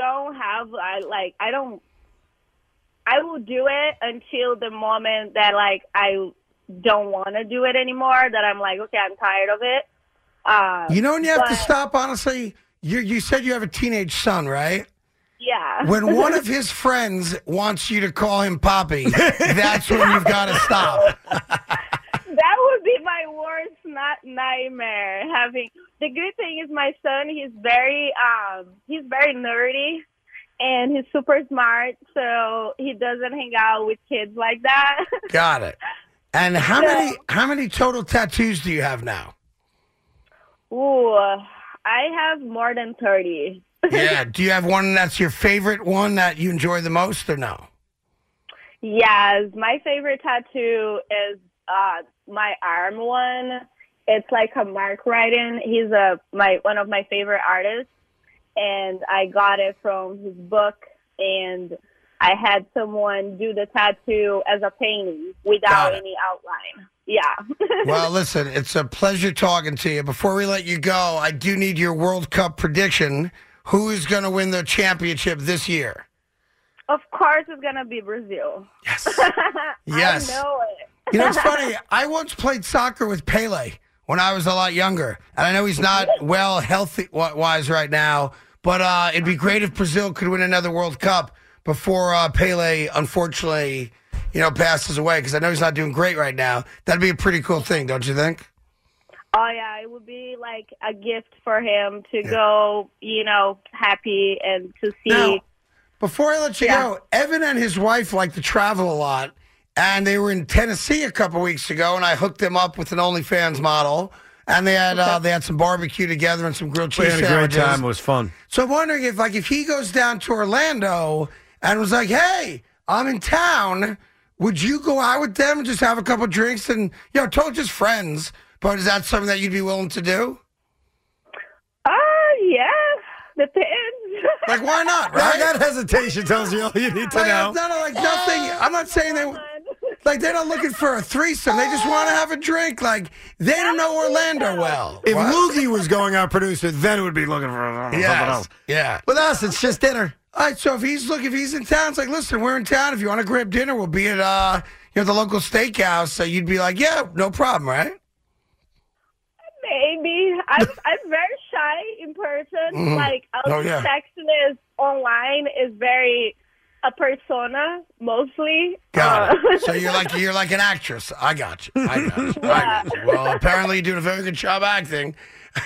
will do it until the moment that, like, I don't want to do it anymore, that I'm like, okay, I'm tired of it. You know when you have to stop, honestly? You said you have a teenage son, right? Yeah. When one of his friends wants you to call him Poppy, that's when you've got to stop. That would be my worst nightmare. The good thing is my son, he's very nerdy, and he's super smart, so he doesn't hang out with kids like that. Got it. And how many total tattoos do you have now? Ooh, I have more than 30. Yeah. Do you have one that's your favorite one that you enjoy the most, or no? Yes, my favorite tattoo is my arm one. It's like a Mark Ryden. He's one of my favorite artists, and I got it from his book, and I had someone do the tattoo as a painting without any outline. Yeah. Well, listen, it's a pleasure talking to you. Before we let you go, I do need your World Cup prediction. Who is going to win the championship this year? Of course it's going to be Brazil. Yes. Yes. I know it. You know, it's funny. I once played soccer with Pele when I was a lot younger. And I know he's not well health-wise right now, but it'd be great if Brazil could win another World Cup before Pele, unfortunately, passes away, because I know he's not doing great right now. That'd be a pretty cool thing, don't you think? Oh, yeah. It would be like a gift for him to go, happy and to see. Now, before I let you go, Evan and his wife like to travel a lot, and they were in Tennessee a couple weeks ago, and I hooked them up with an OnlyFans model. And they had some barbecue together and some grilled cheese sandwiches. We had a great time. It was fun. So I'm wondering if he goes down to Orlando and was like, hey, I'm in town, would you go out with them and just have a couple drinks and, totally just friends? But is that something that you'd be willing to do? Yeah, depends. Like, why not, right? That hesitation tells you all you need to know. Nothing. I'm not saying they're not looking for a threesome. They just want to have a drink. Like, they don't know Orlando well. If Loogie was going out producer, then it would be looking for something else. Yeah. With us, it's just dinner. All right, so if he's in town, it's like, listen, we're in town. If you want to grab dinner, we'll be at the local steakhouse. So you'd be like, yeah, no problem, right? Maybe. I'm very shy in person. Mm-hmm. Like, sexiness online is very a persona, mostly. Got it. So you're like an actress. I got you. Well, apparently you're doing a very good job acting.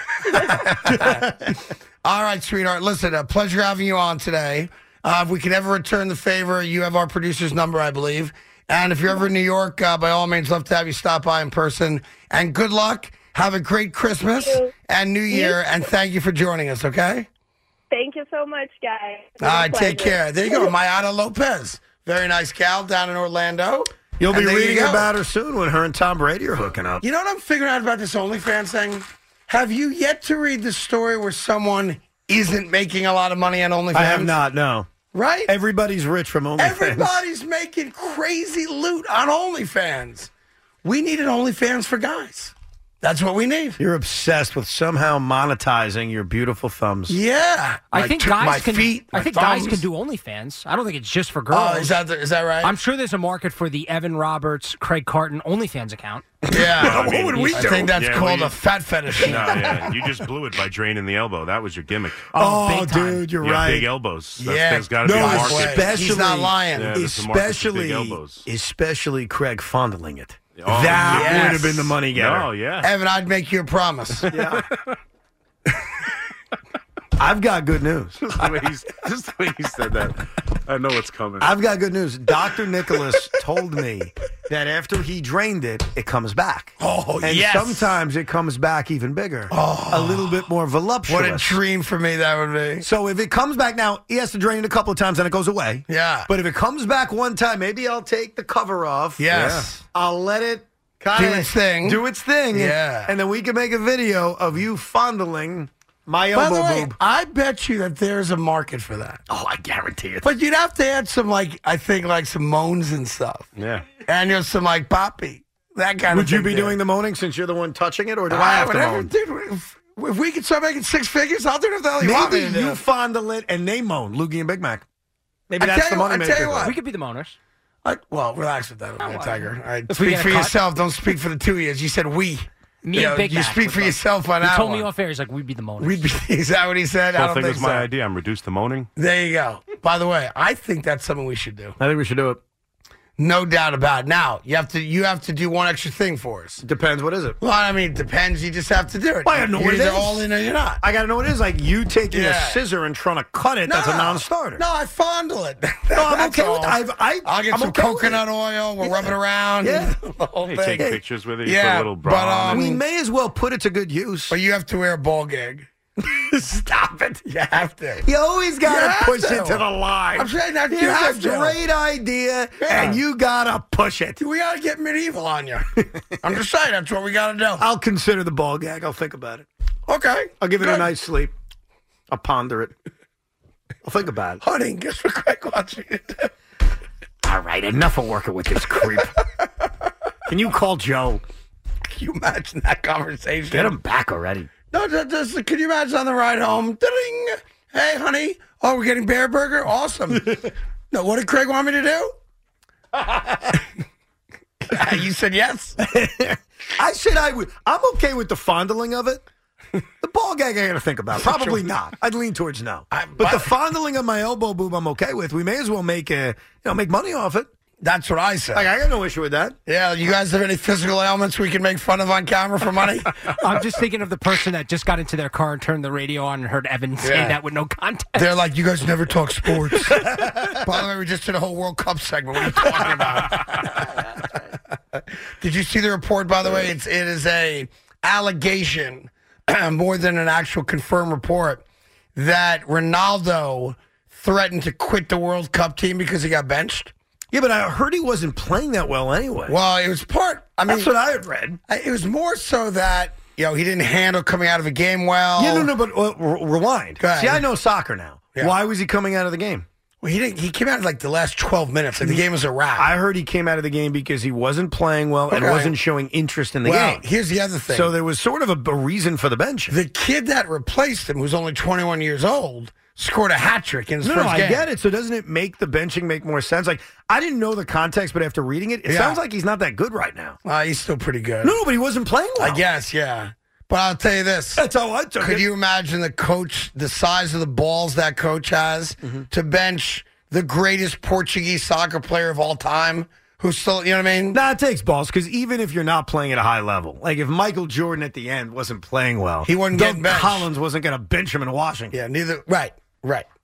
All right, sweetheart. Listen, a pleasure having you on today. If we can ever return the favor, you have our producer's number, I believe. And if you're ever in New York, by all means, love to have you stop by in person. And good luck. Have a great Christmas and New Year, and thank you for joining us, okay? Thank you so much, guys. All right, take care. There you go, Mayana Lopez. Very nice gal down in Orlando. You'll be And there you reading go. about her soon when her and Tom Brady are hooking up. You know what I'm figuring out about this OnlyFans thing? Have you yet to read the story where someone isn't making a lot of money on OnlyFans? I have not, no. Right? Everybody's rich from OnlyFans. Everybody's making crazy loot on OnlyFans. We need an OnlyFans for guys. That's what we need. You're obsessed with somehow monetizing your beautiful thumbs. Yeah. I think guys can. I think guys thumbs. can do OnlyFans. I don't think it's just for girls. Oh, is that right? I'm sure there's a market for the Evan Roberts, Craig Carton OnlyFans account. Yeah. What would we I do? think that's Yeah, called we- a fat fetish. No, yeah, you just blew it by draining the elbow. That was your gimmick. Oh, dude, you're You have right. big elbows. Yeah. There's got to be a market. especially, He's not lying. Yeah, there's a market for big elbows. especially Craig fondling it. Oh, that yes. would have been the money getter. No, yeah. Evan, I'd make you a promise. Yeah. I've got good news. Just the way he said that, I know what's coming. I've got good news. Dr. Nicholas told me that after he drained it, it comes back. Oh, and yes. sometimes it comes back even bigger. A little bit more voluptuous. What a dream for me that would be. So if it comes back now, he has to drain it a couple of times and it goes away. Yeah. But if it comes back one time, maybe I'll take the cover off. Yes. I'll let it kind of Do its thing. Do its thing. Yeah. And then we can make a video of you fondling my By elbow the way, boob. I bet you that there's a market for that. Oh, I guarantee it. But you'd have to add some, I think, some moans and stuff. Yeah. And some, poppy. That kind Would of you thing be there. doing the moaning since you're the one touching it, or do I have to whatever, moan? dude. If we could start making six figures, I'll do it if the hell you want me Maybe to do. you fondle it and they moan, Loogie and Big Mac. Maybe I that's tell the you- money I tell you maker. what. We could be the moaners. Well, relax with that, Tiger. All right, If we speak get a for cut- yourself. Don't speak for the two of you. You said we. Me and Big you Mac speak was for like- yourself on He that told one. me off air. He's like, we'd be the moaners. Is that what he said? I I don't think think it's my so. idea. I'm reduced to moaning. There you go. By the way, I think that's something we should do. I think we should do it. No doubt about it. Now, you have to do one extra thing for us. Depends. What is it? Well, I mean, it depends. You just have to do it. Well, I gotta know You're what it either is. all in or you're not. I got to know what it is. Like you taking Yeah. a scissor and trying to cut it, that's a non-starter. No, I fondle it. No, I'm That's okay with all. that. I'll get I'm some okay with coconut oil. We'll rub it around. Yeah. The whole Hey, thing. take pictures with it. You Yeah, put a little bra but, on it. We may as well put it to good use. But you have to wear a ball gag. Stop it. You have to. You always You got have to push to. it to the line. I'm saying that you Here's have a to. great idea, Yeah. and you got to push it. We got to get medieval on you. I'm just saying, that's what we got to do. I'll consider the ball gag. I'll think about it. Okay. I'll give it a Good. night's sleep. I'll ponder it. I'll think about it. Honey, guess what Greg wants you to do? All right, enough of working with this creep. Can you call Joe? Can you imagine that conversation? Get him back already. No, can you imagine on the ride home? Ding! Hey, honey. Oh, we're getting Bear Burger? Awesome. No, what did Craig want me to do? You said yes? I said I would. I'm okay with the fondling of it. The ball gag I got to think about. Probably not. I'd lean towards no. But the fondling of my elbow boob, I'm okay with. We may as well make money off it. That's what I said. Like, I got no issue with that. Yeah, you guys have any physical ailments we can make fun of on camera for money? I'm just thinking of the person that just got into their car and turned the radio on and heard Evan say Yeah. that with no context. They're like, you guys never talk sports. By the way, we just did a whole World Cup segment. What are you talking about? Did you see the report, by the way? It is a allegation, more than an actual confirmed report, that Ronaldo threatened to quit the World Cup team because he got benched. Yeah, but I heard he wasn't playing that well anyway. Well, it was that's what I had read. It was more so that, he didn't handle coming out of a game well. Yeah, no, but rewind. Go ahead. See, I know soccer now. Yeah. Why was he coming out of the game? Well, he came out like the last 12 minutes. Like the game was a wrap. I heard he came out of the game because he wasn't playing well and Okay. wasn't showing interest in the Well, game. here's the other thing. So there was sort of a reason for the bench. The kid that replaced him, who's only 21 years old, scored a hat trick in his No, first I game. get it. So doesn't it make the benching make more sense? Like, I didn't know the context, but after reading it, it Yeah. sounds like he's not that good right now. He's still pretty good. No, but he wasn't playing well. I guess, yeah. But I'll tell you this. That's how I took it. Could you imagine the size of the balls that coach has to bench the greatest Portuguese soccer player of all time who's still, you know what I mean? Nah, it takes balls because even if you're not playing at a high level, like if Michael Jordan at the end wasn't playing well, He wasn't Doug getting benched. Collins wasn't going to bench him in Washington. Yeah, neither. Right.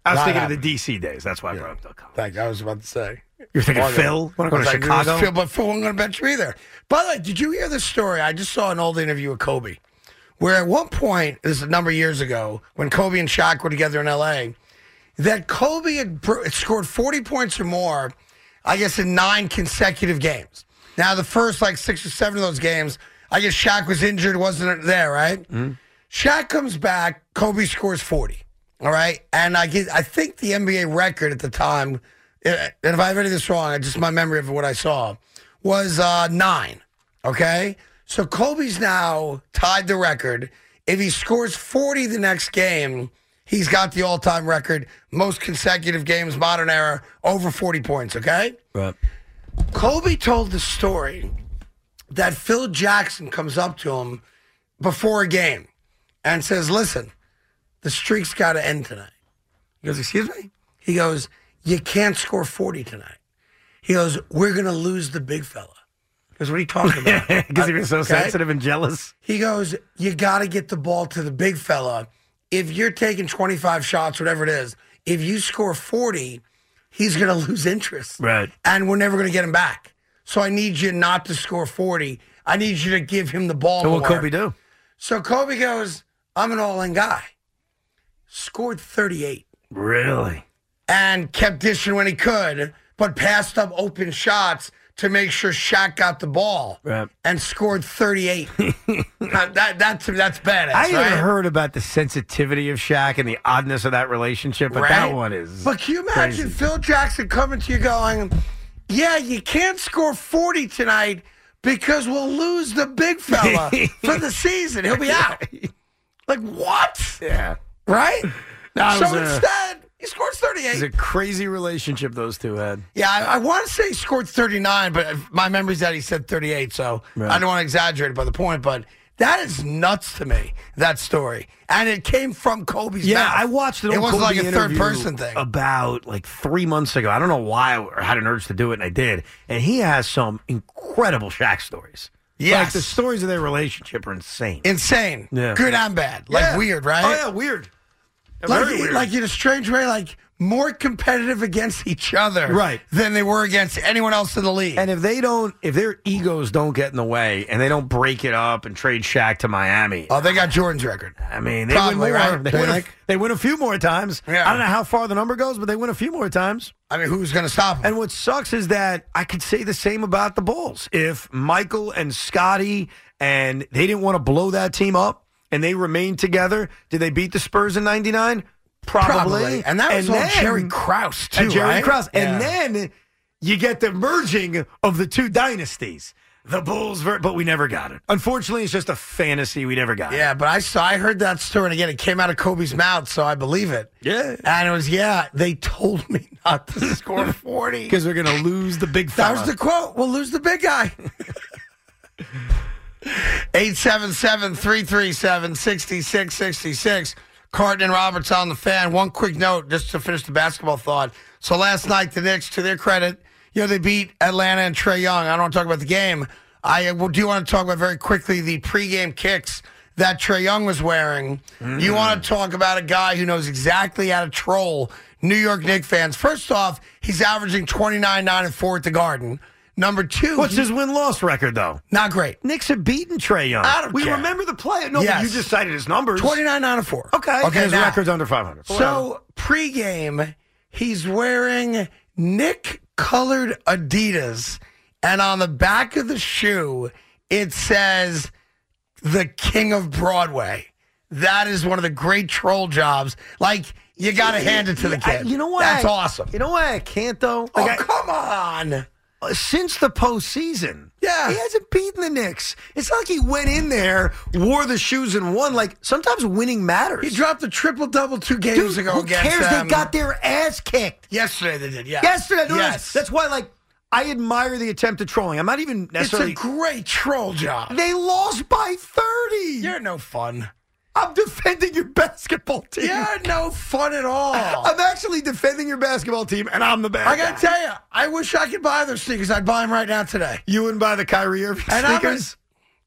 I was Not thinking happening. of the DC days. That's why I brought up the college. Thank you. I was about to say. You're thinking Phil? Want to go to Chicago? Phil, but Phil wasn't going to bet you either. By the way, did you hear this story? I just saw an old interview with Kobe, where at one point, this is a number of years ago, when Kobe and Shaq were together in L.A., that Kobe had scored 40 points or more, I guess, in 9 consecutive games. Now, the first, 6 or 7 of those games, I guess Shaq was injured, wasn't there, right? Mm-hmm. Shaq comes back, Kobe scores 40, all right? And I think the NBA record at the time, and if I have any of this wrong, just my memory of what I saw, was 9, okay? So Kobe's now tied the record. If he scores 40 the next game, he's got the all-time record, most consecutive games, modern era, over 40 points, okay? Right. Kobe told the story that Phil Jackson comes up to him before a game and says, listen, the streak's got to end tonight. He goes, excuse me? He goes, you can't score 40 tonight. He goes, we're going to lose the big fella. Because what are you talking about? Because he was so sensitive and jealous. He goes, you got to get the ball to the big fella. If you're taking 25 shots, whatever it is, if you score 40, he's going to lose interest. Right. And we're never going to get him back. So I need you not to score 40. I need you to give him the ball So more. what Kobe do? So Kobe goes, I'm an all-in guy. Scored 38. Really? And kept dishing when he could, but passed up open shots to make sure Shaq got the ball. Right. And scored 38. That's badass, I right? never heard about the sensitivity of Shaq and the oddness of that relationship, but that one is But can you imagine crazy. Phil Jackson coming to you going, yeah, you can't score 40 tonight because we'll lose the big fella for the season. He'll be out. Like, what? Yeah. Right? No, So instead, he scores 38. It's a crazy relationship those two had. Yeah, I want to say he scored 39, but my memory's that he said 38, so Right. I don't want to exaggerate by the point, but that is nuts to me, that story. And it came from Kobe's mouth. I watched it. It wasn't Kobe like a interview third-person thing. About 3 months ago. I don't know why I had an urge to do it, and I did. And he has some incredible Shaq stories. Yes. Like the stories of their relationship are insane. Insane. Yeah. Good and bad. Like Yeah. weird, right? Oh, yeah, weird. Very weird. Like in a strange way, like more competitive against each other Right. than they were against anyone else in the league. And if their egos don't get in the way and they don't break it up and trade Shaq to Miami. Oh, they got Jordan's record. I mean, they Probably, win more. right? They win a few more times. Yeah. I don't know how far the number goes, but they win a few more times. I mean, who's going to stop them? And what sucks is that I could say the same about the Bulls. If Michael and Scotty and they didn't want to blow that team up and they remained together, did they beat the Spurs in 99? Probably. And that was all then- Jerry Krause, too, and Jerry right? Krause. Yeah. And then you get the merging of the two dynasties. The Bulls, but we never got it. Unfortunately, it's just a fantasy. We never got it. Yeah, but I heard that story, and again, it came out of Kobe's mouth, so I believe it. Yeah. And it was, they told me not to score 40. Because we're going to lose the big fella. That was the quote. We'll lose the big guy. 877-337-6666. Carton and Roberts on the Fan. One quick note just to finish the basketball thought. So last night, the Knicks, to their credit, they beat Atlanta and Trae Young. I don't want to talk about the game. I do want to talk about very quickly the pregame kicks that Trae Young was wearing. You want to talk about a guy who knows exactly how to troll New York Knicks fans. First off, he's averaging 29, 9, and 4 at the Garden. Number 2. What's his win-loss record, though? Not great. Knicks have beaten Trae Young. I don't we care. remember the play. No, Yes. but you just cited his numbers. 29, 9, and 4. Okay. His now- record's under 500. So, pregame, he's wearing Nick-colored Adidas, and on the back of the shoe, it says, the King of Broadway. That is one of the great troll jobs. Like, you got to hand it to the kid. You know why? That's awesome. You know why I can't, though? Come on. Since the postseason, Yeah. he hasn't beaten the Knicks. It's not like he went in there, wore the shoes, and won. Like, sometimes winning matters. He dropped a triple-double 2 games Dude, ago who against cares? them. They got their ass kicked. Yesterday they did, yeah. Yesterday. No, Yes. That's why, I admire the attempt at trolling. I'm not even necessarily... It's a great troll job. They lost by 30. You're no fun. I'm defending your basketball team. You're no fun at all. I'm actually defending your basketball team, and I'm the bad I guy. got to tell you, I wish I could buy those sneakers. I'd buy them right now today. You wouldn't buy the Kyrie Irving And I'm sneakers?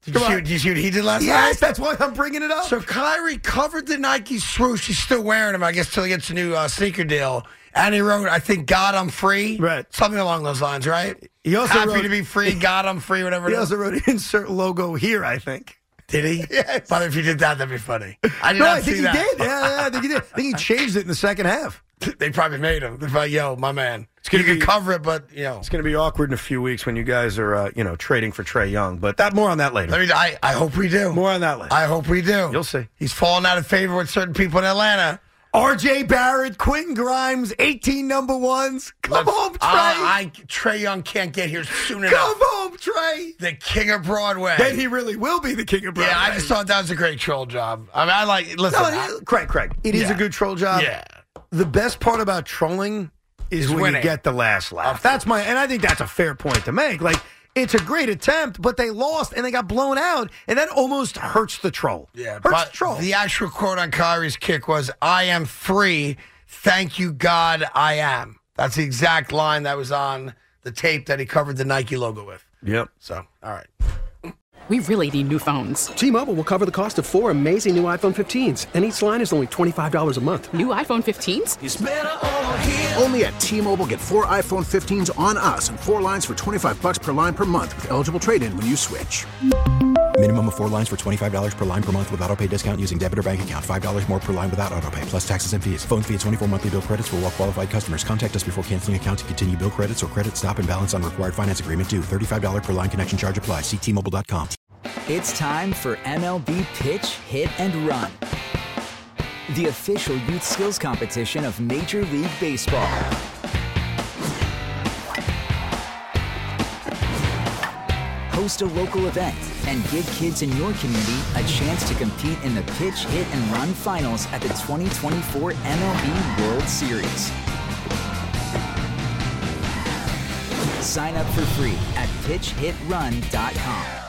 Did you see what he did last night? Yes, that's why I'm bringing it up. So Kyrie covered the Nike swoosh. He's still wearing them, I guess, till he gets a new sneaker deal. And he wrote, I think, God, I'm free. Right. Something along those lines, right? He also Happy wrote, to be free, God, I'm free, whatever it is. He also wrote, insert logo here, I think. Did he? Yes. But if he did that, that'd be funny. I did not see that. I think he did. Yeah, I think he did. I think he changed it in the second half. They probably made him. They're like, yo, my man. You can cover it, but, you know. It's going to be awkward in a few weeks when you guys are, trading for Trae Young. But more on that later. I hope we do. More on that later. I hope we do. You'll see. He's falling out of favor with certain people in Atlanta. R.J. Barrett, Quentin Grimes, 18 number ones. Come home, Trae. Trae Young can't get here soon enough. Come home, Trae. The king of Broadway. Then he really will be the king of Broadway. Yeah, I just thought that was a great troll job. I mean, listen. Craig, it is a good troll job. Yeah. The best part about trolling is when winning. you get the last laugh. And I think that's a fair point to make. Like, it's a great attempt, but they lost and they got blown out, and that almost hurts the troll. Yeah, hurts the troll. The actual quote on Kyrie's kick was, I am free. Thank you, God, I am. That's the exact line that was on the tape that he covered the Nike logo with. Yep. So, all right. We really need new phones. T-Mobile will cover the cost of 4 amazing new iPhone 15s, and each line is only $25 a month. New iPhone 15s? It's better over here. Only at T-Mobile, get 4 iPhone 15s on us and 4 lines for $25 per line per month with eligible trade-in when you switch. Minimum of 4 lines for $25 per line per month with autopay discount using debit or bank account. $5 more per line without autopay, plus taxes and fees. Phone fee at 24 monthly bill credits for well-qualified customers. Contact us before canceling account to continue bill credits or credit stop and balance on required finance agreement due. $35 per line connection charge applies. See T-Mobile.com. It's time for MLB Pitch, Hit, and Run, the official youth skills competition of Major League Baseball. Host a local event and give kids in your community a chance to compete in the Pitch, Hit, and Run finals at the 2024 MLB World Series. Sign up for free at pitchhitrun.com.